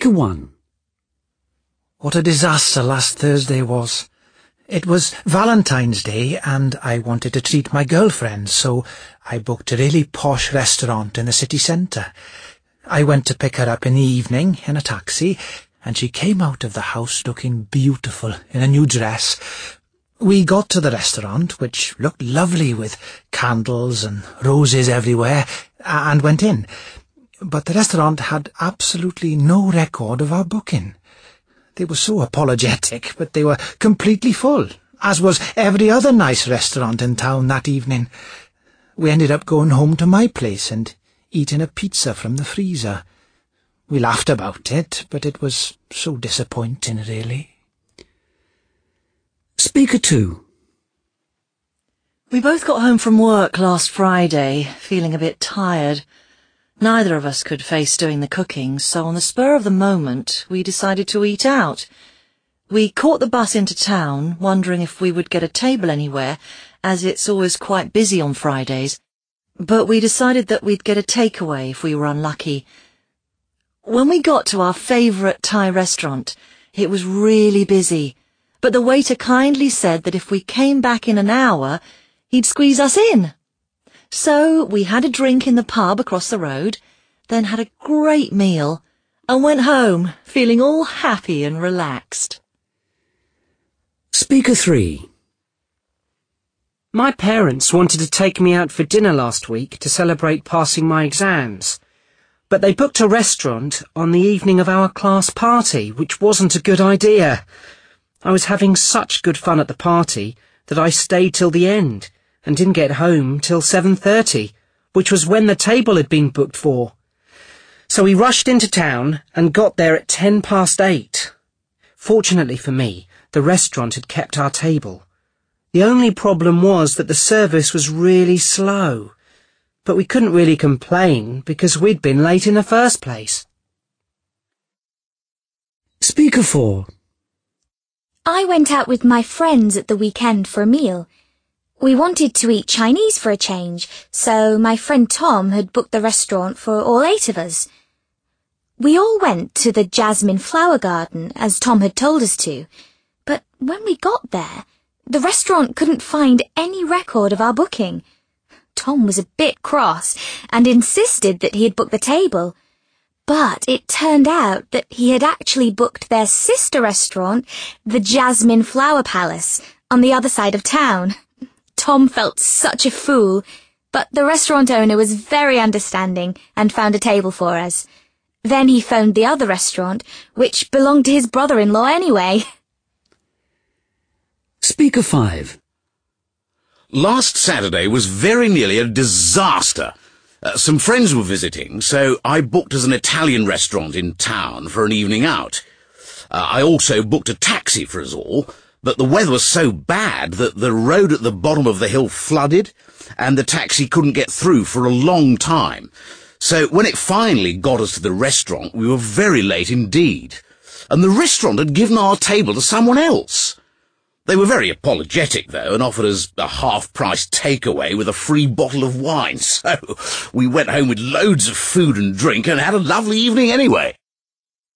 Speaker 1. What a disaster last Thursday was. It was Valentine's Day and I wanted to treat my girlfriend, so I booked a really posh restaurant in the city centre. I went to pick her up in the evening in a taxi and she came out of the house looking beautiful in a new dress. We got to the restaurant, which looked lovely with candles and roses everywhere, and went in. But the restaurant had absolutely no record of our booking. They were so apologetic, but they were completely full, as was every other nice restaurant in town that evening. We ended up going home to my place and eating a pizza from the freezer. We laughed about it, but it was so disappointing, really. Speaker 2. We both got home from work last Friday, feeling a bit tired. Neither of us could face doing the cooking, so on the spur of the moment, we decided to eat out. We caught the bus into town, wondering if we would get a table anywhere, as it's always quite busy on Fridays, but we decided that we'd get a takeaway if we were unlucky. When we got to our favourite Thai restaurant, it was really busy, but the waiter kindly said that if we came back in an hour, he'd squeeze us in. So we had a drink in the pub across the road, then had a great meal, and went home feeling all happy and relaxed. Speaker 3. My parents wanted to take me out for dinner last week to celebrate passing my exams, but they booked a restaurant on the evening of our class party, which wasn't a good idea. I was having such good fun at the party that I stayed till the end and didn't get home till 7:30, which was when the table had been booked for. So we rushed into town and got there at 8:10. Fortunately for me, the restaurant had kept our table. The only problem was that the service was really slow, but we couldn't really complain because we'd been late in the first place. Speaker 4. I went out with my friends at the weekend for a meal. We wanted to eat Chinese for a change, so my friend Tom had booked the restaurant for all 8 of us. We all went to the Jasmine Flower Garden, as Tom had told us to, but when we got there, the restaurant couldn't find any record of our booking. Tom was a bit cross and insisted that he had booked the table, but it turned out that he had actually booked their sister restaurant, the Jasmine Flower Palace, on the other side of town. Tom felt such a fool, but the restaurant owner was very understanding and found a table for us. Then he phoned the other restaurant, which belonged to his brother-in-law anyway. Speaker 5. Last Saturday was very nearly a disaster. Some friends were visiting, so I booked as an Italian restaurant in town for an evening out. I also booked a taxi for us all, but the weather was so bad that the road at the bottom of the hill flooded, and the taxi couldn't get through for a long time. So when it finally got us to the restaurant, we were very late indeed, and the restaurant had given our table to someone else. They were very apologetic, though, and offered us a half-price takeaway with a free bottle of wine, so we went home with loads of food and drink and had a lovely evening anyway.